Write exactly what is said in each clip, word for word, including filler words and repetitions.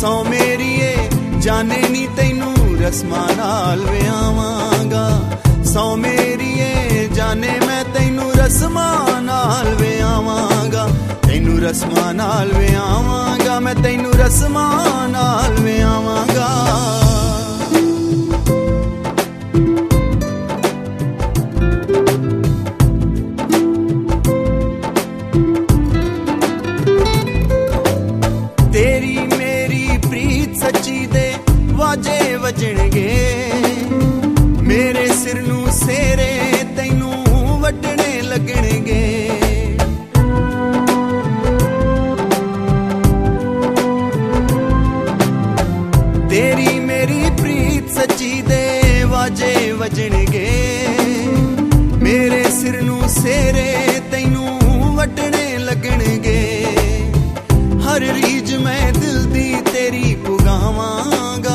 ਸੌ ਮੇਰੀਏ ਜਾਣੇ ਨੀ ਤੈਨੂੰ ਰਸਮਾਂ ਨਾਲ ਵਿਆਵਾਂਗਾ। ਸੌ ਮੇਰੀਏ ਜਾਣੇ ਮੈਂ ਤੈਨੂੰ ਰਸਮਾਂ ਨਾਲ ਵਿਆਵਾਂਗਾ। ਤੈਨੂੰ ਰਸਮਾਂ ਨਾਲ ਵਿਆਵਾਂਗਾ, ਮੈਂ ਤੈਨੂੰ ਰਸਮਾਂ ਨਾਲ ਵਿਆਵਾਂਗਾ। ਤੇਰੀ ਮੇਰੀ ਪ੍ਰੀਤ ਸੱਚੀ ਦੇ ਵਾਜੇ ਵੱਜਣਗੇ, ਮੇਰੇ ਸਿਰ ਨੂੰ ਸੇਰੇ ਤੈਨੂੰ ਵੱਢਣੇ ਲੱਗਣਗੇ। ਤੇਰੀ ਮੇਰੀ ਪ੍ਰੀਤ ਸੱਚੀ ਦੇ ਵਾਜੇ ਵੱਜਣਗੇ, ਮੇਰੇ ਸਿਰ ਨੂੰ ਸੇਰੇ ਤੈਨੂੰ ਵੱਢਣੇ ਲੱਗਣਗੇ। ਹਰ ਰੀਝ ਮੈਂ ਦਿਲ ਦੀ ਤੇਰੀ ਪੁਗਾਵਾਂਗਾ।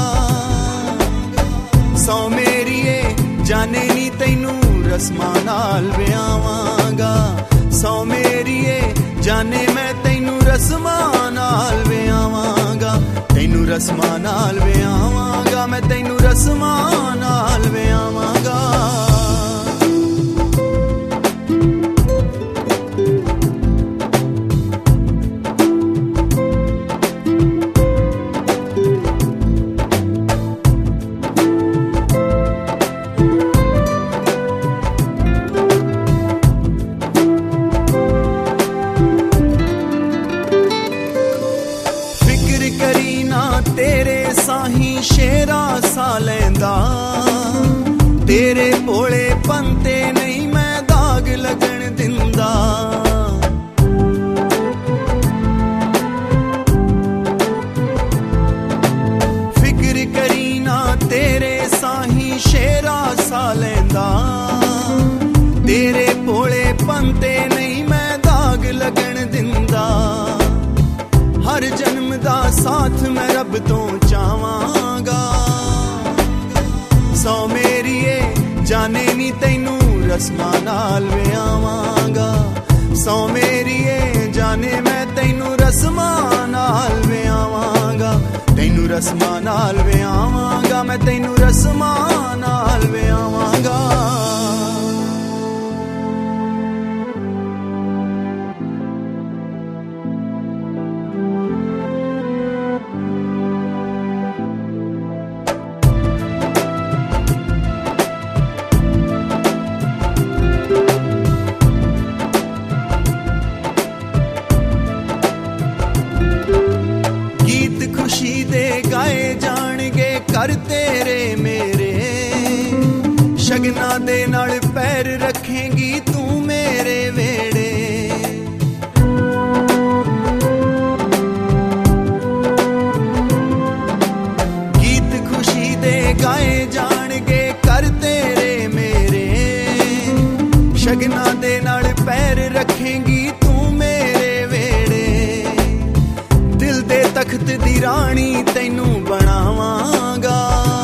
ਸੌ ਮੇਰੀਏ ਜਾਣੇ ਨੀ ਤੈਨੂੰ ਰਸਮਾਂ ਨਾਲ ਵਿਆਵਾਂਗਾ। ਸੌ ਮੇਰੀਏ ਜਾਣੇ ਮੈਂ ਤੈਨੂੰ ਰਸਮਾਂ ਨਾਲ ਵਿਆਵਾਂਗਾ। ਤੈਨੂੰ ਰਸਮਾਂ ਨਾਲ ਵਿਆਵਾਂਗਾ, ਮੈਂ ਤੈਨੂੰ ਰਸਮਾਂ ਨਾਲ ਵਿਆਵਾਂਗਾ। ਕਰੀ ਨਾ ਤੇਰੇ ਸਾਹੀਂ ਸ਼ੇਰਾ ਸਾ ਲੈਂਦਾ, ਤੇਰੇ ਭੋਲੇ ਪੰਤੇ ਨਹੀਂ ਮੈਂ ਦਾਗ ਲੱਗਣ ਦਿੰਦਾ। ਫਿਕਰ ਕਰੀ ਨਾ ਤੇਰੇ ਸਾਹੀਂ ਸ਼ੇਰਾ ਸਾ ਲੈਂਦਾ, ਤੇਰੇ ਭੋਲੇ ਪੰਤੇ ਨਹੀਂ ਮੈਂ ਦਾਗ ਲੱਗਣ ਦਿੰਦਾ। ਹਰ ਜਨਮ ਦਾ ਸਾਥ ਮੈਂ ਰੱਬ ਤੋਂ ਚਾਹਾਂਗਾ। ਸੌ ਮੇਰੀਏ ਜਾਣੇ ਨੀ ਤੈਨੂੰ ਰਸਮਾਂ ਨਾਲ ਵਿਆਵਾਂਗਾ। ਸੌ ਮੇਰੀਏ ਜਾਣੇ ਮੈਂ ਤੈਨੂੰ ਰਸਮਾਂ ਨਾਲ ਵਿਆਵਾਂਗਾ। ਤੈਨੂੰ ਰਸਮਾਂ ਨਾਲ ਵਿਆਵਾਂਗਾ, ਮੈਂ ਤੈਨੂੰ ਰਸਮਾਂ ਨਾਲ ਵਿਆਵਾਂਗਾ। ਖੁਸ਼ੀ ਦੇ ਗਾਏ ਜਾਣਗੇ ਕਰ ਤੇਰੇ ਮੇਰੇ, ਸ਼ਗਨਾਂ ਦੇ ਨਾਲ ਪੈਰ ਰੱਖੇਂਗੀ ਤੂੰ ਮੇਰੇ ਵੇੜੇ। ਗੀਤ ਖੁਸ਼ੀ ਦੇ ਗਾਏ ਜਾਣਗੇ ਕਰ ਤੇਰੇ ਮੇਰੇ, ਸ਼ਗਨਾਂ ਦੇ ਨਾਲ ਪੈਰ ਰੱਖੇਂਗੀ ਤੂੰ ਮੇਰੇ ਵੇੜੇ। ਦਿਲ ਦੇ ਤਖਤ ਦੀ ਰਾਣੀ ਤੈਨੂੰ ਬਣਾਵਾਂਗਾ।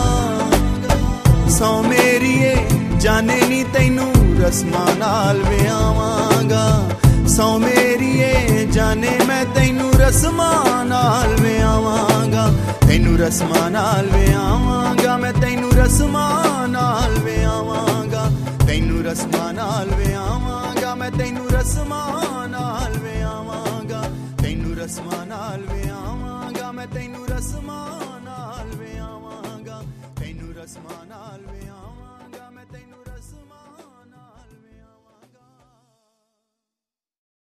ਸੌ ਮੇਰੀਏ ਜਾਣੇ ਨੀ ਤੈਨੂੰ ਰਸਮਾਂ ਨਾਲ ਵਿਆਵਾਂਗਾ। ਸੌ ਮੇਰੀਏ ਜਾਣੇ ਮੈਂ ਤੈਨੂੰ ਰਸਮਾਂ ਨਾਲ ਵਿਆਵਾਂਗਾ। ਤੈਨੂੰ ਰਸਮਾਂ ਨਾਲ ਵਿਆਵਾਂਗਾ, ਮੈਂ ਤੈਨੂੰ ਰਸਮਾਂ ਨਾਲ ਵਿਆਵਾਂਗਾ। ਤੈਨੂੰ ਰਸਮਾਂ ਨਾਲ ਵਿਆਵਾਂਗਾ, ਮੈਂ ਤੈਨੂੰ ਰਸਮਾਂ ਨਾਲ ਵਿਆਵਾਂਗਾ। ਤੈਨੂੰ ਰਸਮਾਂ ਨਾਲ ਵਿਆਵਾਂਗਾ, ਮੈਂ ਤੈਨੂੰ ਰਸਮਾਂ ਨਾਲ ਵਿਆਵਾਂਗਾ। ਤੈਨੂੰ ਰਸਮਾਂ ਨਾਲ ਵਿਆਵਾਂਗਾ।